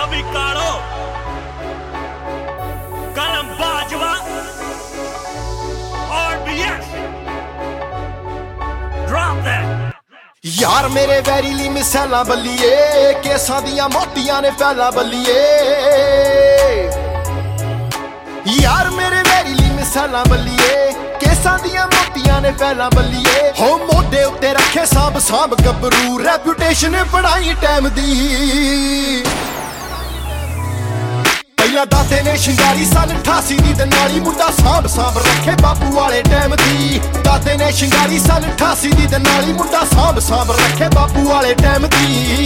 भी कालो कलम बाजवा और BS drop that यार मेरे वैरीली मिसैला बल्लीए केसां दियां मोतियां ने फैला बल्लीए यार मेरे वैरीली मिसैला बल्लीए केसां दियां मोतियां ने फैला बल्लीए हो मोढे उत्ते रखे सांभ सांभ गबरू रेपुटेशन बनाई टाइम दी पहला दाते ने शिंगारी सन 88 दी ते नाली मुंडा सांभ सांभ रखे बापू वाले टाइम दी दाते ने शिंगारी सन 88 दी ते नाली मुंडा सांभ सांभ रखे बापू वाले टाइम दी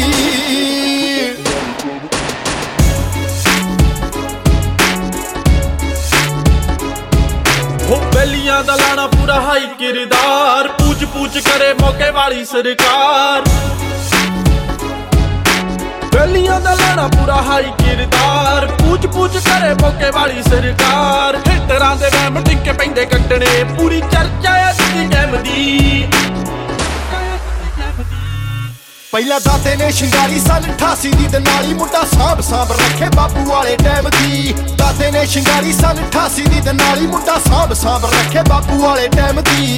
हो बेलियां दा लाना पूरा हाई किरदार पूछ पूछ करे मौके वाली सरकार बेलियां दा लाना पूरा हाई किरदार पूछ पूछ करे मौके वाली सरकार हिटरां दे वैम टिक्के पैंदे कट्टने पूरी चर्चा है दी गैम दी पहला दाते ने शिंगारी सन 88 दी ते नाली मुंडा सांभ सांभ रखे बापू वाले टाइम दी दाते ने शिंगारी सन 88 दी ते नाली मुंडा सांभ सांभ रखे बापू वाले टाइम दी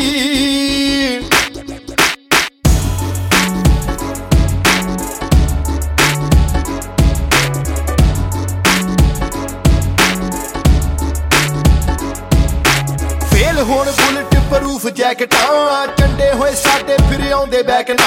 ਹੁਣ ਬੁਲਟ ਪ੍ਰੂਫ ਜੈਕਟਾਂ ਚੰਡੇ ਹੋਏ ਸਾਡੇ ਫਿਰ ਆਉਂਦੇ ਬੈਕ ਨਾ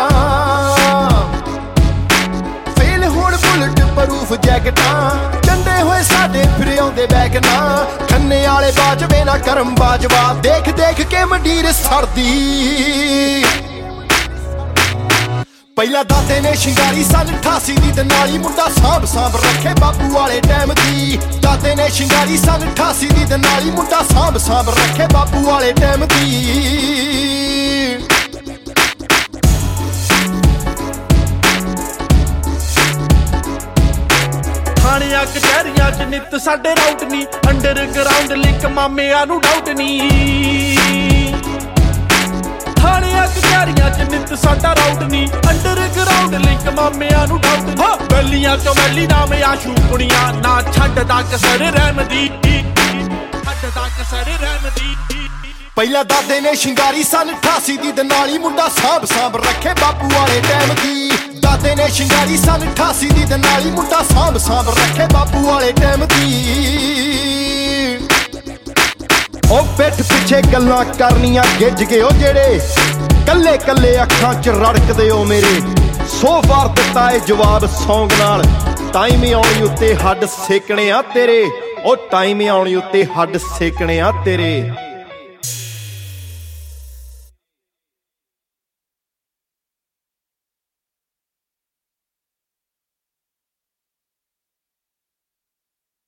ਫੇਲ ਹੁਣ ਬੁਲਟ ਪ੍ਰੂਫ ਜੈਕਟਾਂ ਚੰਡੇ ਹੋਏ ਸਾਡੇ ਫਿਰ ਆਉਂਦੇ ਬੈਕ ਨਾ ਖੰਨੇ ਵਾਲੇ ਬਾਜਵੇ ਨਾ ਕਰਮ ਬਾਜਵਾ ਦੇਖ ਦੇਖ ਕੇ ਮੰਡੀਰ ਸਰਦੀ ਪਹਿਲਾ ਦਾਤੇ ਨੇ ਸ਼ਿੰਗਾਰੀ ਸਨ 88 ਦੀ ਤੇ ਨਾਲੀ ਮੁੰਡਾ सांभ सांभ ਰੱਖੇ ਬਾਪੂ ਵਾਲੇ ਟਾਈਮ ਦੀ ਦਾਤੇ ਨੇ ਸ਼ਿੰਗਾਰੀ ਸਨ 88 ਦੀ ਤੇ ਨਾਲੀ ਮੁੰਡਾ सांभ सांभ ਰੱਖੇ ਬਾਪੂ ਵਾਲੇ ਟਾਈਮ ਦੀ ਥਾਣਿਆਂ ਕਚਹਿਰੀਆਂ ਚ ਨਿੱਤ ਸਾਡੇ ਰਾਊਟ ਨੀ ਅੰਡਰਗਰਾਉਂਡ ਲਿੰਕ ਮਾਮਿਆਂ ਨੂੰ ਡਾਊਟ ਨੀ ਥਾਣਿਆਂ ਕਚਹਿਰੀਆਂ ਚ ਨਿੱਤ ਸਾਡਾ ਰਾਊਟ ਨੀ ਅੰਡਰਗਰਾਉਂਡ ਲਿੰਕ ਮਾਮਿਆਂ ਨੂੰ ਡਾਊਟ ਹਾਂ ਬੈਲੀਆਂ ਚੋਂ ਮੈਲੀ ਨਾਮ ਆਸ਼ੂ ਕੁੜੀਆਂ ਨਾ ਛੱਡਦਾ ਕਸਰ ਰਹਿਮਦੀ ਛੱਡਦਾ ਕਸਰ ਰਹਿਮਦੀ ਪਹਿਲਾ ਦਾਦੇ ਨੇ ਸ਼ਿੰਗਾਰੀ ਸਨ 88 ਦੀ ਤੇ ਨਾਲੀ ਮੁੰਡਾ सांभ सांभ ਰੱਖੇ ਬਾਪੂ ਵਾਲੇ ਟਾਈਮ ਦੀ ਦਾਦੇ ਨੇ ਸ਼ਿੰਗਾਰੀ ਸਨ 88 ਦੀ ਤੇ ਨਾਲੀ ਮੁੰਡਾ सांभ सांभ ਰੱਖੇ ਬਾਪੂ ਵਾਲੇ ਟਾਈਮ ਦੀ ਉਹ ਪਿੱਠ ਪਿੱਛੇ ਗੱਲਾਂ ਕਰਨੀਆਂ ਗਿੱਜ ਗਏ ਉਹ ਜਿਹੜੇ ਕੱਲੇ ਕੱਲੇ ਅੱਖਾਂ 'ਚ ਰੜਕਦੇ ਹੋ ਮੇਰੇ ਸੋ ਵਾਰ ਦਿੱਤਾ ਏ ਜਵਾਬ ਸੌਂਗ ਨਾਲ ਟਾਈਮ ਆਉਣੀ ਉੱਤੇ ਹੱਡ ਸੇਕਣੇ ਆ ਤੇਰੇ ਉਹ ਟਾਈਮ ਆਉਣੀ ਉੱਤੇ ਹੱਡ ਸੇਕਣੇ ਆ ਤੇਰੇ